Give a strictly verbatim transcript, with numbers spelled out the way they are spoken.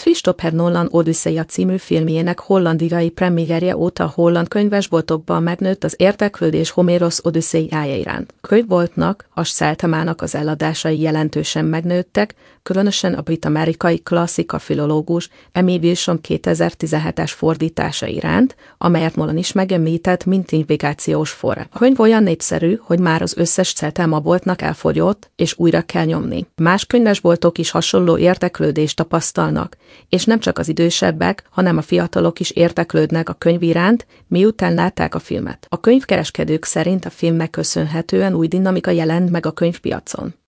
Christopher Nolan Odüsszeia című filmjének hollandiai premierje óta a holland könyvesboltokban megnőtt az érdeklődés Homérosz Odüsszeiája iránt. Könyvboltnak, a Szeltemának az eladásai jelentősen megnőttek, különösen a brit-amerikai klasszika filológus Emil Wilson kétezer-tizenhetes fordítása iránt, amelyet Nolan is megemlített, mint navigációs forrás. A könyv olyan népszerű, hogy már az összes Szeltema boltnak elfogyott, és újra kell nyomni. Más könyvesboltok is hasonló érdeklődést tapasztalnak, és nem csak az idősebbek, hanem a fiatalok is érdeklődnek a könyv iránt, miután látták a filmet. A könyvkereskedők szerint a filmnek köszönhetően új dinamika jelent meg a könyvpiacon.